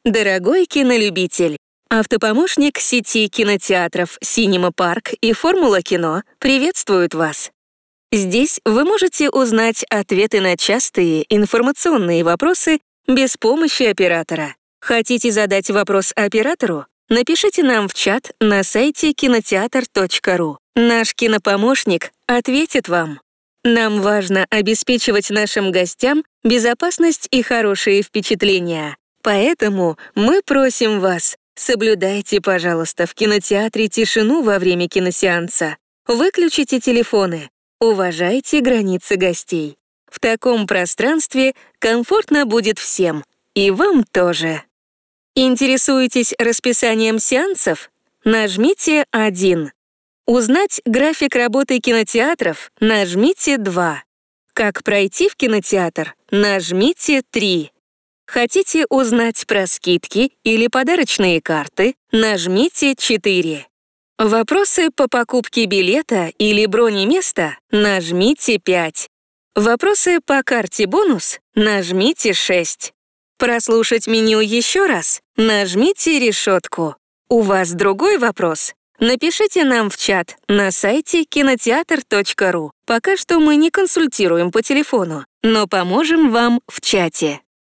Дорогой кинолюбитель, автопомощник сети кинотеатров «Синема Парк» и «Формула кино» приветствуют вас. Здесь вы можете узнать ответы на частые информационные вопросы без помощи оператора. Хотите задать вопрос оператору? Напишите нам в чат на сайте кинотеатр.ру. Наш кинопомощник ответит вам. Нам важно обеспечивать нашим гостям безопасность и хорошие впечатления. Поэтому мы просим вас, соблюдайте, пожалуйста, в кинотеатре тишину во время киносеанса. Выключите телефоны. Уважайте границы гостей. В таком пространстве комфортно будет всем. И вам тоже. Интересуетесь расписанием сеансов? Нажмите 1. Узнать график работы кинотеатров? Нажмите 2. Как пройти в кинотеатр? Нажмите 3. Хотите узнать про скидки или подарочные карты? Нажмите 4. Вопросы по покупке билета или броне места? Нажмите 5. Вопросы по карте бонус? Нажмите 6. Прослушать меню еще раз? Нажмите решетку. У вас другой вопрос? Напишите нам в чат на сайте кинотеатр.ру. Пока что мы не консультируем по телефону, но поможем вам в чате.